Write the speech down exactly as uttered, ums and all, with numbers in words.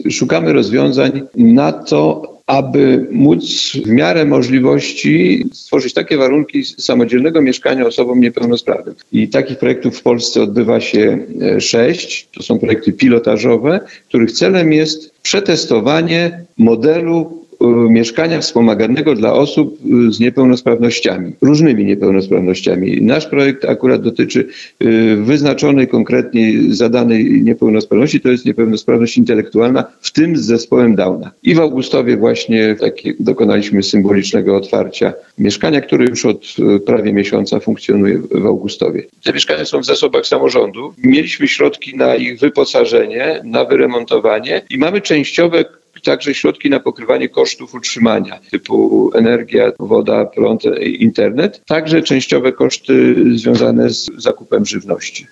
Szukamy rozwiązań na to, aby móc w miarę możliwości stworzyć takie warunki samodzielnego mieszkania osobom niepełnosprawnym. I takich projektów w Polsce odbywa się sześć. To są projekty pilotażowe, których celem jest przetestowanie modelu mieszkania wspomaganego dla osób z niepełnosprawnościami, różnymi niepełnosprawnościami. Nasz projekt akurat dotyczy wyznaczonej, konkretnie zadanej niepełnosprawności, to jest niepełnosprawność intelektualna, w tym z zespołem Downa. I w Augustowie właśnie takie dokonaliśmy symbolicznego otwarcia mieszkania, które już od prawie miesiąca funkcjonuje w Augustowie. Te mieszkania są w zasobach samorządu. Mieliśmy środki na ich wyposażenie, na wyremontowanie i mamy częściowe także środki na pokrywanie kosztów utrzymania typu energia, woda, prąd, internet. Także częściowe koszty związane z zakupem żywności.